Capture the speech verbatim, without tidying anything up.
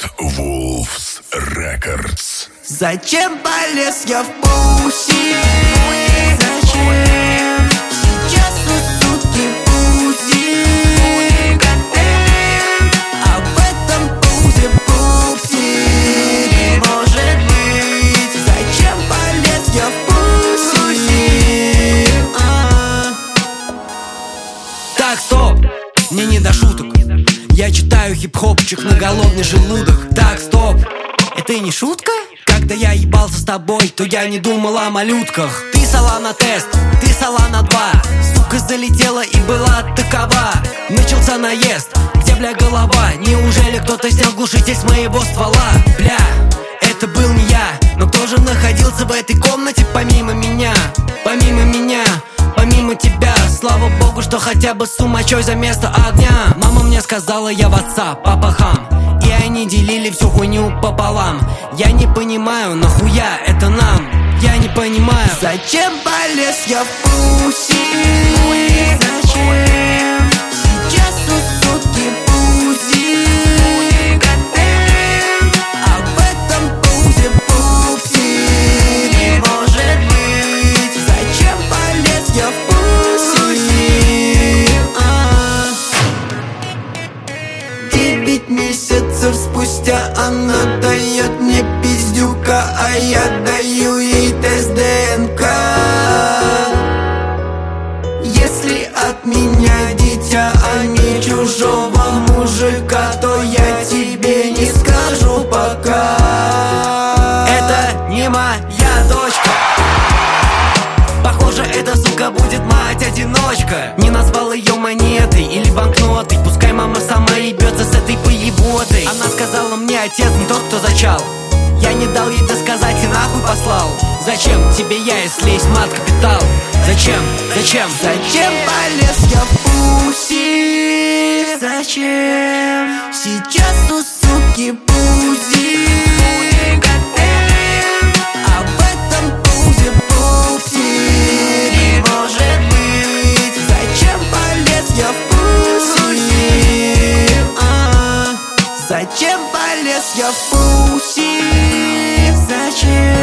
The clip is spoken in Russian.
Wolves Records. Зачем полез я в пуси? Зачем? Сейчас у сутки пузи готовим, а в этом пузе пупси не может быть. Зачем полез я в пуси? А-а-а. Так, стоп, мне не до шуток. Я читаю хип-хопчик на голодный желудок. Так, стоп, это не шутка? Когда я ебался с тобой, то я не думал о малютках. Ты сала на тест, ты сала на два. Сука залетела и была такова. Начался наезд, где, бля, голова? Неужели кто-то снял глушитель с моего ствола? Бля, это был не я. Но кто же находился в этой комнате помимо меня? Помимо меня, помимо тебя. Слава богу, что хотя бы с сумачой за место огня. Мама мне сказала, я в отца, папа хам. И они делили всю хуйню пополам. Я не понимаю, нахуя это нам? Я не понимаю. Зачем полез я в пуси? Зачем? Сейчас у сутки пузи готовим, а в этом пузе пупси не может быть. Зачем полез я в пуси? А-а-а. Девять месяцев спустя она дает мне пиздюка, а я даю ей тест ДНК. Если от меня дитя, а не чужого мужика, то я тебе не скажу пока. Это не моя дочка. Похоже, эта сука будет мать-одиночка. Не назвал ее монетой или банкнотой. Пускай мама сама ебется с этой поеботой. Она сказала мне, отец не тот, кто зачал. Я не дал ей досказать и нахуй послал. Зачем тебе я, если есть мат-капитал? Зачем? Зачем? Зачем полез я в пуси? Зачем? Сейчас у суки пузи готовим, а в этом пузе пупси не может быть. Зачем полез я в пуси? А-а-а. Зачем полез я в пуси? Зачем?